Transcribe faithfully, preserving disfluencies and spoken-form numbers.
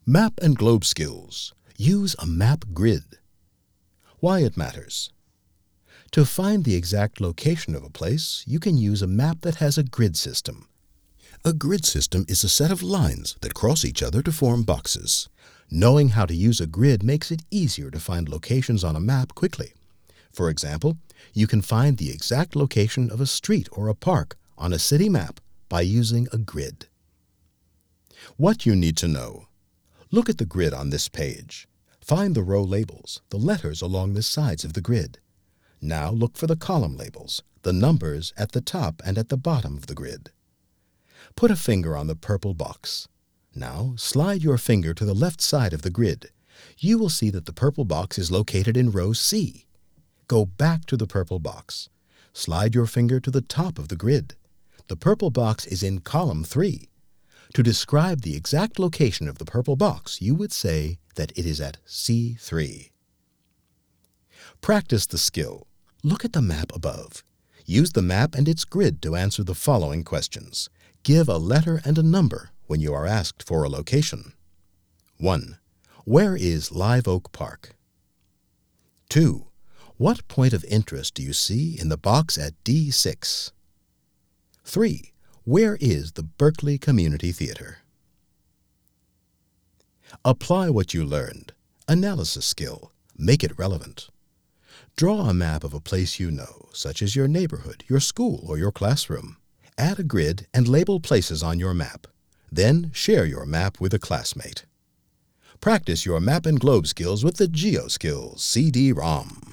Map and globe skills. Use a map grid. Why it matters. To find the exact location of a place, you can use a map that has a grid system. A grid system is a set of lines that cross each other to form boxes. Knowing how to use a grid makes it easier to find locations on a map quickly. For example, you can find the exact location of a street or a park on a city map by using a grid. What you need to know. Look at the grid on this page. Find the row labels, the letters along the sides of the grid. Now look for the column labels, the numbers at the top and at the bottom of the grid. Put a finger on the purple box. Now slide your finger to the left side of the grid. You will see that the purple box is located in row C. Go back to the purple box. Slide your finger to the top of the grid. The purple box is in column three. To describe the exact location of the purple box, you would say that it is at C three. Practice the skill. Look at the map above. Use the map and its grid to answer the following questions. Give a letter and a number when you are asked for a location. one. Where is Live Oak Park? two. What point of interest do you see in the box at D six? three. Where is the Berkeley Community Theater? Apply what you learned. Analysis skill. Make it relevant. Draw a map of a place you know, such as your neighborhood, your school, or your classroom. Add a grid and label places on your map. Then share your map with a classmate. Practice your map and globe skills with the GeoSkills C D ROM.